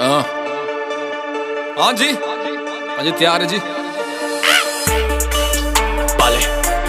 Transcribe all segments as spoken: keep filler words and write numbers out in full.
हाँ हाँ जी, हाँ जी तैयार है जी। पाले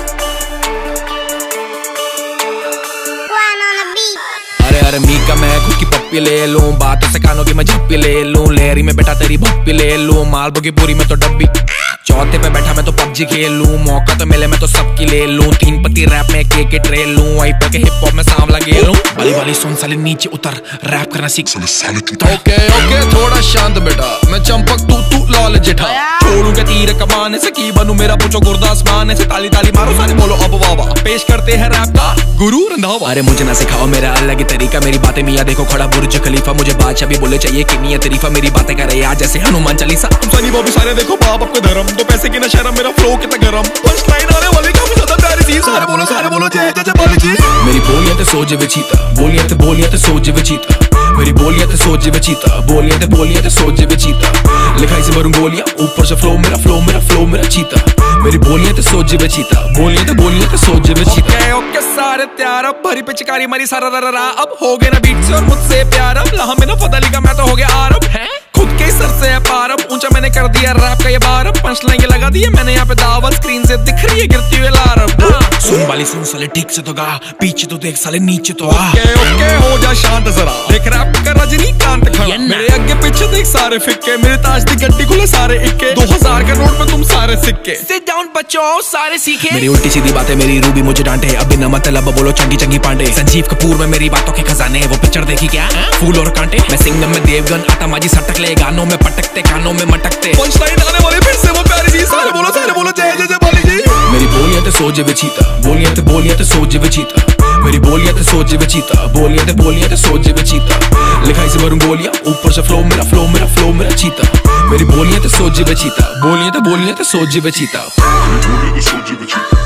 अरे अरे मी का मैं खुद की पप्पी ले लूं, बातों से कानों की मैं झप्पी ले लूं, लेरी में बैठा तेरी भप्पी ले लूं, मालबो की पूरी में तो डब्बी, चौथे पे बैठा मैं तो पबजी खेल लूं, मौका तो मिले मैं तो सबकी ले लूं, तीन पत्ती रैप में के के ट्रेल लूं, आई पे के हिप हॉप में सांवला गेल लूं, वाली वाली सुन साले नीचे उतर, रैप करना सीख साले तू। ओके ओके थोड़ा शांत बेटा, मैं चंपक तू तू लाल जेठा, छोड़ूंगा तीर कमाने से की बनूं मेरा पूछो गुरदासमान से, ताली ताली मारो सारे बोलो अब वाह वाह, पेश करते हैं रैप का गुरु रंधावा। अरे मुझे ना सिखाओ मेरा अलग तरीका, मेरी बातें मियां देखो खड़ा बुर्ज खलीफा, मुझे बादशाह भी बोले चाहिए कि मियां तरीफा, मेरी बातें करे आज जैसे हनुमान चालीसा, तुम सनी बॉबी सारे देखो बाप आपका धर्म, तो पैसे की ना शर्म, मेरा फ्लो कितना गरम, पंच लाइन आने वाली काफी ज्यादा प्यारी सी, सारे बोलो सारे बोलो जय जय जय बाली जी। मेरी बोलियां ते सोच विचीता, बोलियां ते बोलियां ते सोच विचीता, मेरी बोलियां ते सोच विचीता, बोलियां ते बोलियां ते सोच विचीता, लिखाई से भरूं गोलियां ऊपर से फ्लो मेरा फ्लो मेरा फ्लो मेरा चीता, मेरी बोलियां ते सोच विचीता, बोलियां ते बोलियां ते सोच विचीता। ओके ओके सारे तैयार, अब भरी पिचकारी मारी सारा रा रा, अब हो गए ना बीट से और मुझसे प्यार, अब लहा में ना फदली का मैं तो हो गया आरब है, खुद के सर से है पार, अब ऊंचा मैंने कर दिया रैप का ये बार, अब पंच लाइन लगा दिए मैंने यहाँ पे दावत, स्क्रीन से दिख रही है गिरती हुई लारब, सुन वाली सुन साले ठीक से तो गा, पीछे तो देख साले नीचे तो आ, ओके ओके हो जा शांत जरा, देख रैप का रजनीकांत खड़ा, मेरे आगे पीछे देख सारे फिक्के, मेरे ताज दी गड्डी खुले सारे इक्के, दो हजार का नोट में तुम सारे सिक्के, सिट डाउन बच्चों सारे सीखे, मेरी उल्टी सीधी बातें मेरी रूबी मुझे डांटे, अब बिना मतलब बोलो चंगी चंगी पांडे, संजीव कपूर में मेरी बातों के खजाने, वो पिक्चर देखी क्या फूल और कांटे, मैं सिंगम में देवगन आता माजी सटक ले, गानों में पटकते कानों में मटकते, पंच लाइन आने वाले फिर से वो प्यारी जी, सारे बोलो सारे बोलो जय जय जय बाली जी। मेरी बोलियां ते सोच विचीता, बोलियां ते बोलियां ते सोच विचीता, मेरी बोलियां ते सोच विचीता, बोलियां ते बोलियां ते सोच विचीता, लिखाई से भरूं गोलियां ऊपर से फ्लो मेरा फ्लो मेरा फ्लो मेरा चीता, मेरी बोलियां ते सोच विचीता, बोलियां ते बोलियां ते सोच विचीता।